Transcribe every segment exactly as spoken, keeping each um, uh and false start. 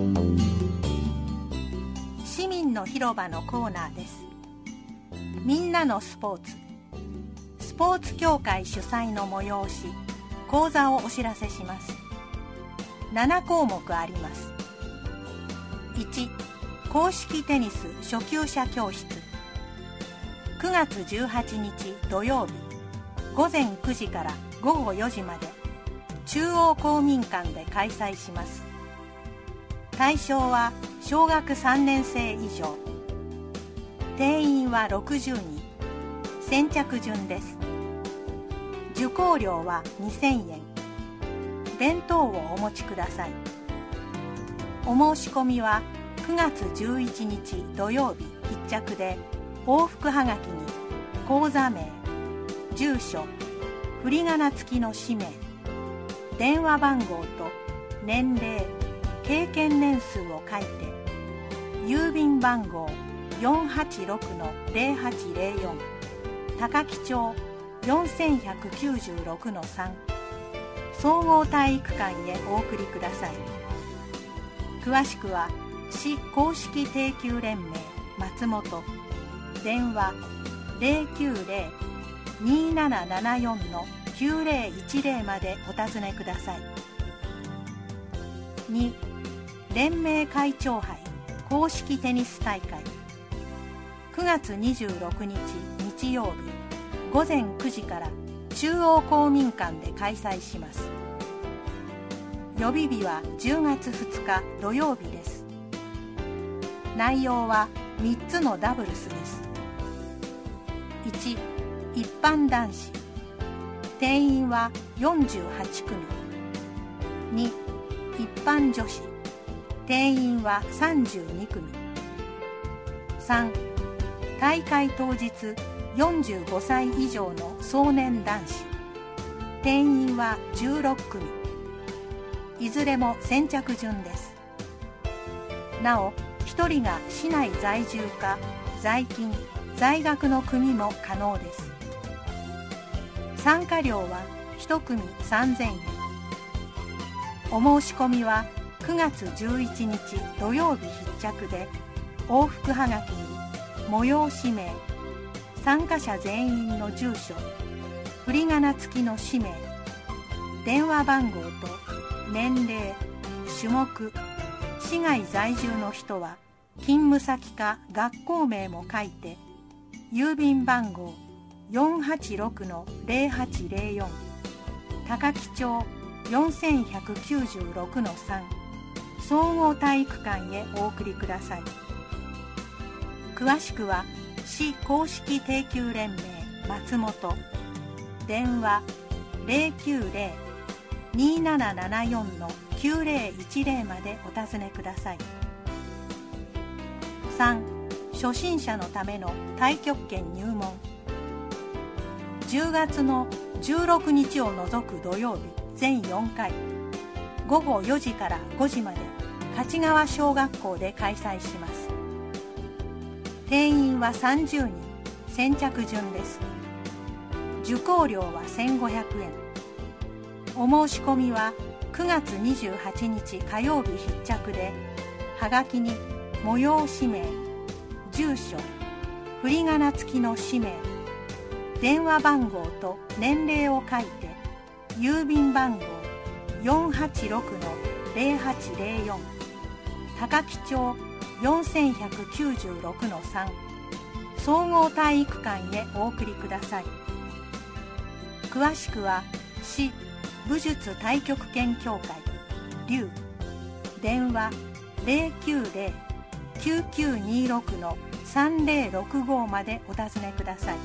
市民の広場のコーナーです。みんなのスポーツ、スポーツ協会主催の催し、講座をお知らせします。なな項目あります。いち、公式テニス初級者教室。くがつじゅうはちにち土曜日、ごぜんくじからごごよじまで、中央公民館で開催します。対象は小学さんねんせい以上。定員はろくじゅうにん。先着順です。受講料はにせんえん。弁当をお持ちください。お申し込みはくがつじゅういちにち土曜日必着で、往復はがきに講座名、住所、振り仮名付きの氏名、電話番号と年齢、経験年数を書いて、郵便番号 よんはちろくのぜろはちぜろよん 高木町 よんせんひゃくきゅうじゅうろくのさん 総合体育館へお送りください。詳しくは市公式定給連盟松本、電話 ゼロきゅうゼロ にーななななよんのきゅうぜろいちぜろ までお尋ねください。に、連盟会長杯公式テニス大会。くがつにじゅうろくにち日曜日、ごぜんくじから中央公民館で開催します。予備日はじゅうがつふつか土曜日です。内容はみっつのダブルスです。いち、一般男子。定員はよんじゅうはちくみ。に、一般女子。定員はさんじゅうにくみ。さん、大会当日よんじゅうごさい以上の壮年男子。定員はじゅうろっくみ。いずれも先着順です。なお、ひとりが市内在住か在勤・在学の組も可能です。参加料はひとくみさんぜんえん。お申し込みはくがつじゅういちにち土曜日必着で、往復はがきに催し名、参加者全員の住所、振り仮名付きの氏名、電話番号と年齢、種目、市外在住の人は勤務先か学校名も書いて、郵便番号 よんはちろくのぜろはちぜろよん 高木町 よんせんひゃくきゅうじゅうろくのさん 総合体育館へお送りください。詳しくは市公式定給連盟松本、電話 ゼロきゅうゼロ にーななななよんのきゅうぜろいちぜろ までお尋ねください。さん、初心者のための太極拳入門。じゅうがつのじゅうろくにちを除く土曜日全よんかい、ごごよじからごじまで勝川小学校で開催します。定員はさんじゅうにん、先着順です。受講料はせんごひゃくえん。お申し込みはくがつにじゅうはちにち火曜日必着で、はがきに催し名、住所、振り仮名付きの氏名、電話番号と年齢を書いて、郵便番号 よんはちろくのぜろはちぜろよん 高木町 よんせんひゃくきゅうじゅうろくのさん 総合体育館へお送りください。詳しくは市武術太極拳協会龍、電話 ゼロきゅうゼロ きゅうきゅうにろくのさんぜろろくご までお尋ねください。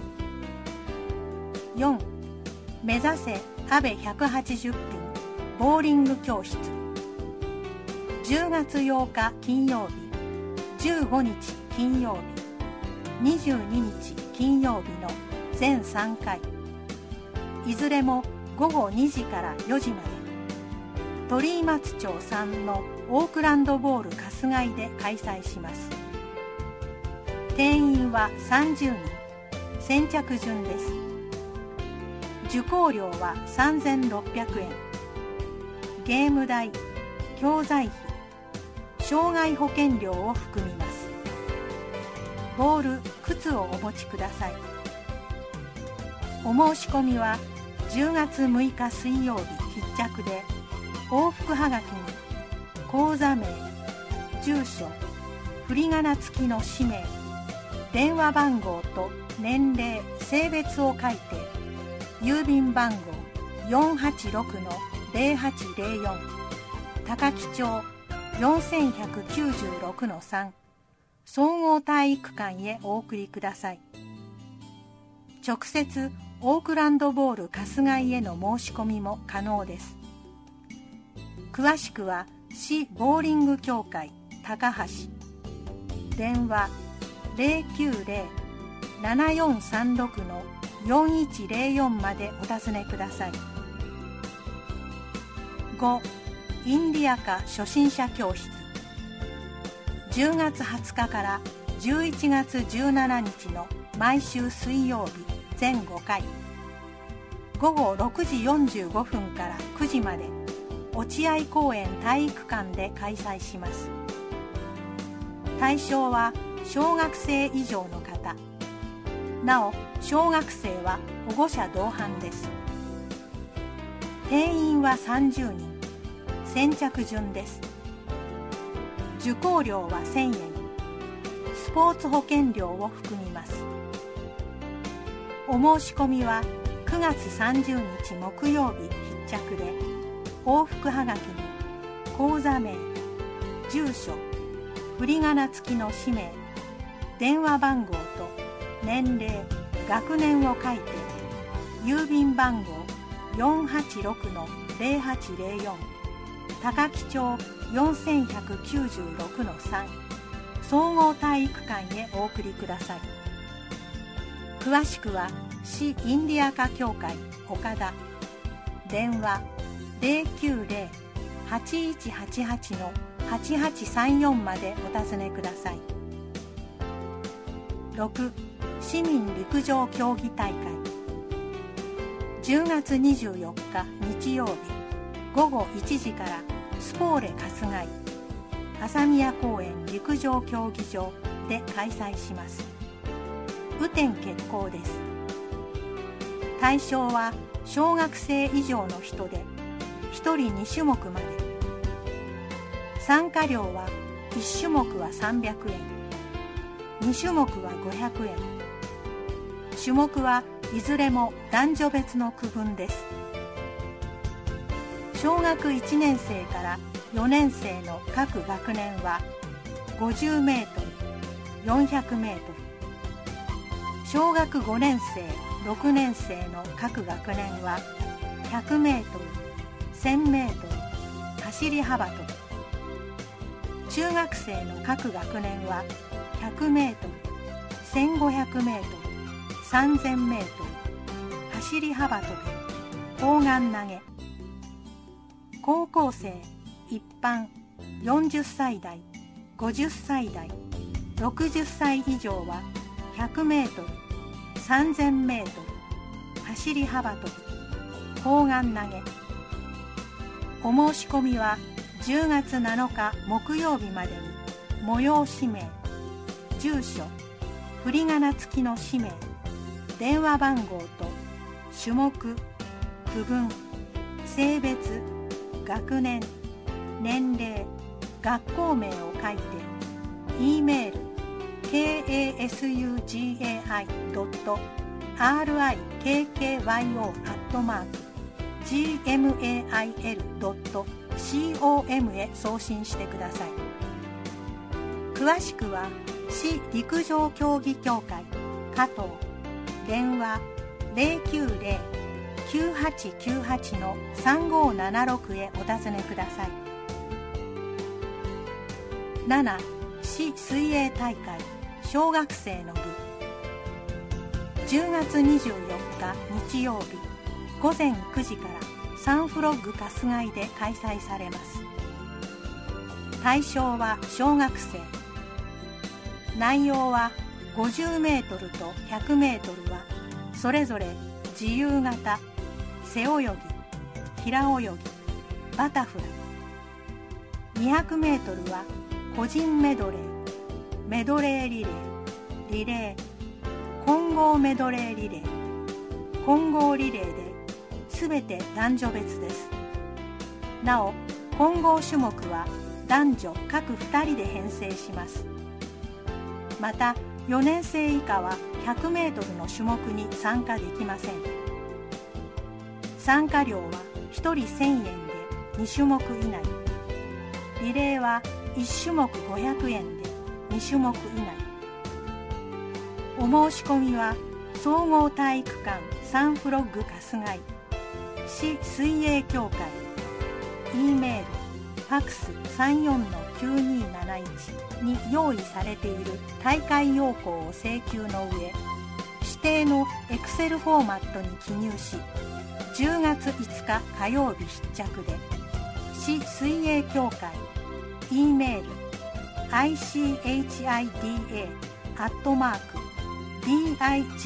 よん、目指せ安倍ひゃくはちじゅっぴんボーリング教室。じゅうがつようか金曜日、じゅうごにち金曜日、にじゅうににち金曜日の全さんかい、いずれもごごにじからよじまで、鳥居松町さんのオークランドボール春日井で開催します。定員はさんじゅうにん、先着順です。受講料はさんぜんろっぴゃくえん。ゲーム代、教材費、 障害保険料を含みます。ボール、靴をお持ちください。お申し込みはじゅうがつむいか水曜日必着で、往復はがきに口座名、住所、振り仮名付きの氏名、電話番号と年齢、性別を書いて、郵便番号 よんはちろくのぜろはちぜろよん 高木町 よんせんひゃくきゅうじゅうろくのさん 総合体育館へお送りください。直接オークランドボール春日井への申し込みも可能です。詳しくは市ボーリング協会高橋、電話 ゼロきゅうゼロ ななよんさんろくのよんいちゼロよん までお尋ねください。ご. インディアカ初心者教室、じゅうがつはつかからじゅういちがつじゅうしちにちの毎週水曜日全ごかい、ごごろくじよんじゅうごふんからくじまで落合公園体育館で開催します。対象は小学生以上の方。なお、小学生は保護者同伴です。定員はさんじゅうにん、先着順です。受講料はせんえん、スポーツ保険料を含みます。お申し込みはくがつさんじゅうにち木曜日必着で、往復はがきに口座名、住所、振り仮名付きの氏名、電話番号と年齢、学年を書いて、郵便番号 よんはちろくのぜろはちぜろよん 高木町 よんせんひゃくきゅうじゅうろくのさん 総合体育館へお送りください。詳しくは市インディアカ協会岡田、電話 ゼロきゅうゼロ はちいちはちはちのはちはちさんよん までお尋ねください。ろく. 市民陸上競技大会、じゅうがつにじゅうよっか日曜日ごごいちじからスポーレ春日井朝宮公園陸上競技場で開催します。雨天決行です。対象は小学生以上の人で、ひとりにしゅもくまで。参加料はいち種目はさんびゃくえん、に種目はごひゃくえん。種目はいずれも男女別の区分です。小学いちねんせいからよねんせいの各学年はごじゅうメートル、よんひゃくメートル。小学ごねんせい、ろくねんせいの各学年はひゃくメートル、せんメートル、走り幅跳び。中学生の各学年はひゃくメートル、せんごひゃくメートル、さんぜんメートル、走り幅跳び、砲丸投げ。高校生、一般、よんじゅっさいだい、ごじゅっさいだい、ろくじゅっさい以上はひゃくメートル、さんぜんメートル、走り幅跳び、砲丸投げ。お申し込みはじゅうがつなのか木曜日までに催し名、住所、振り仮名付きの氏名、電話番号と種目、区分、性別、学年、年齢、学校名を書いて E メール ケーエーエスユージーエーアイドットアールアイケーケーワイオー アットマーク ジーエムエーアイエルドットコム へ送信してください。詳しくは市陸上競技協会加藤、電話 ゼロきゅうゼロ きゅうはちきゅうはちのさんごななろく へお尋ねください。なな. 市水泳大会小学生の部、じゅうがつにじゅうよっか日曜日ごぜんくじからサンフロッグ春日井で開催されます。対象は小学生。内容はごじゅうメートルとひゃくメートルはそれぞれ自由形、背泳ぎ、平泳ぎ、バタフライ。にひゃくメートルは個人メドレー、メドレーリレー、リレー、混合メドレーリレー、混合リレーですべて男女別です。なお、混合種目は男女各ふたりで編成します。また、よねん生以下はひゃくメートルの種目に参加できません。参加料はひとりせんえんでに種目以内、リレーはいち種目ごひゃくえんでに種目以内。お申し込みは総合体育館サンフロッグ春日井市水泳協会、 E メール、ファクス さんよんのきゅうにーなないち に用意されている大会要項を請求の上、指定のエクセルフォーマットに記入し、じゅうがついつか火曜日必着で、市水泳協会 E メール アイシーエイチアイディーエー アットマーク ビグロベ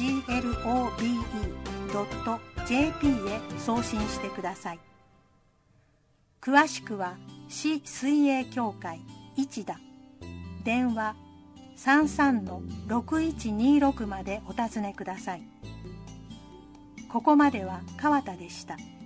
ドット ジェーピー へ送信してください。詳しくは市水泳協会一田、電話 さんさんのろくいちにろく までお尋ねください。ここまでは川田でした。